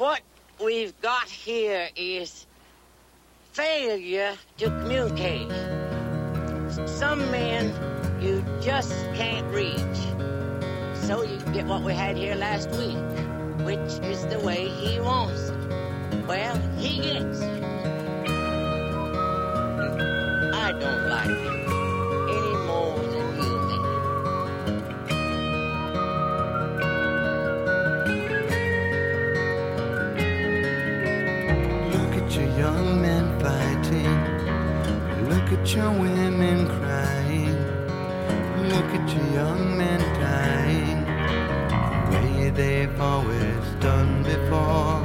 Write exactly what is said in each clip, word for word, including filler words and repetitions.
What we've got here is failure to communicate. Some men you just can't reach. So you get what we had here last week, which is the way he wants it. Well, he gets it. I don't like it any more than you do. Look at your young men fighting. Look at your women crying. Look at your young men dying the way they've always done before.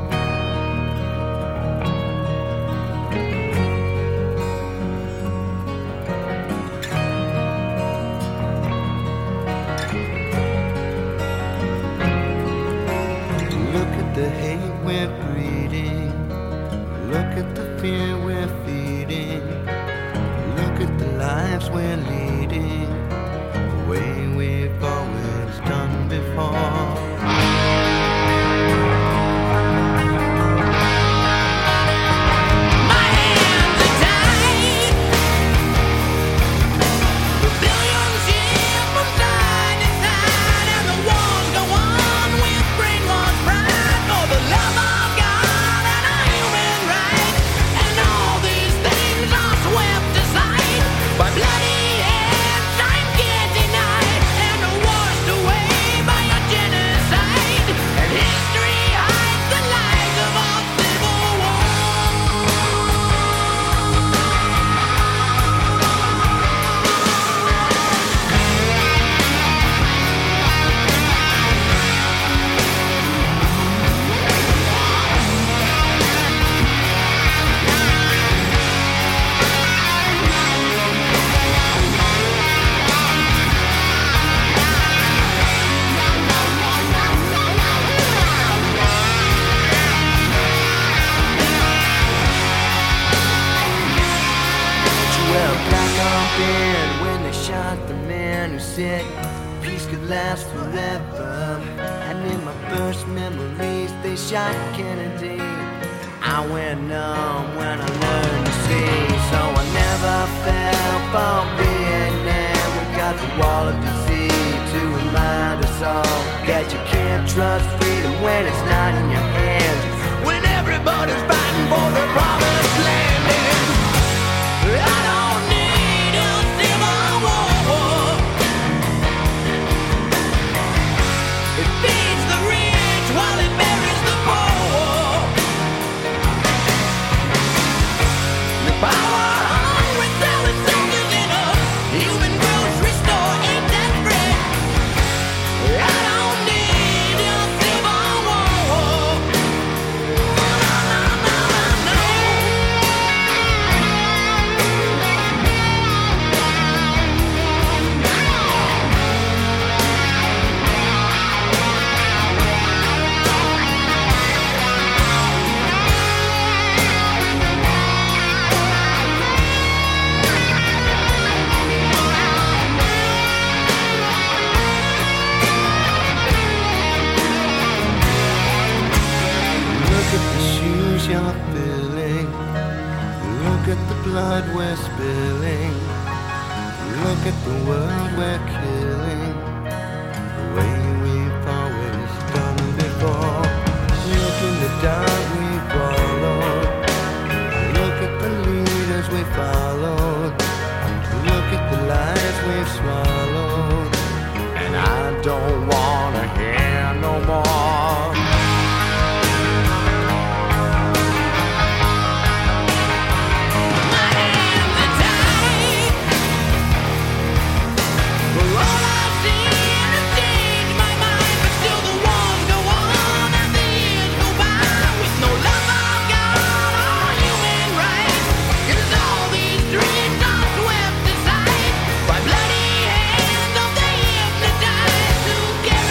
Look at the hate we're breeding. Look at the fear we're feeding. Look at the lives we're leading the way we've always done before. When they shot the man who said peace could last forever, and in my first memories they shot Kennedy. I went numb when I learned to see, so I never fell for Vietnam. We got the wall of disease to remind us all that you can't trust freedom when it's not in your hands, when everybody's fighting for the promised land. I don't need a civil war. It feeds the rich while it buries the poor. The power hungry selling soldiers in a human grocery store ain't that free. I don't need a civil war. No, no, no, no, no. Look at the shoes you're filling. Look at the blood we're spilling. Look at the world we're killing the way we've always done before. Look in the dark we followed. Look at the leaders we followed. Look at the lies we've swallowed. And I don't wanna hear no more. Together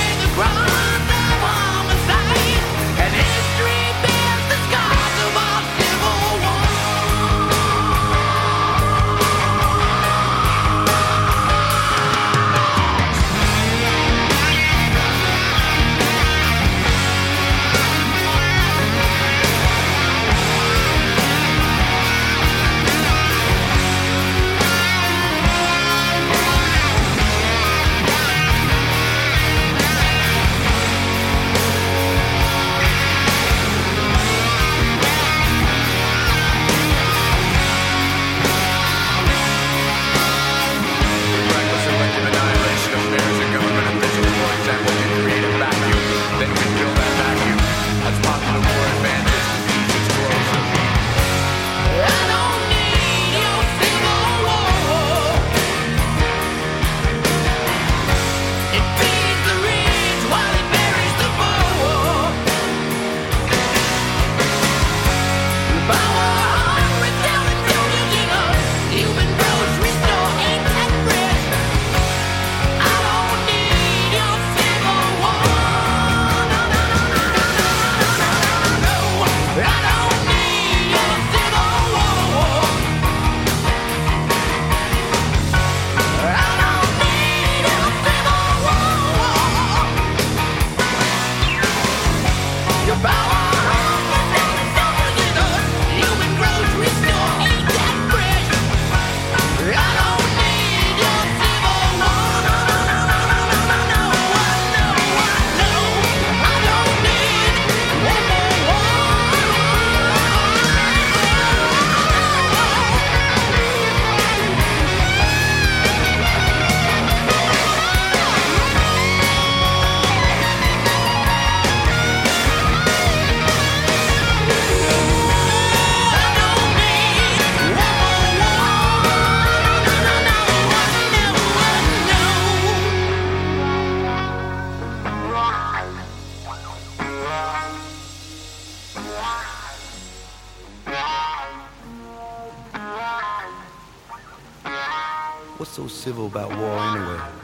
What's so civil about war anyway?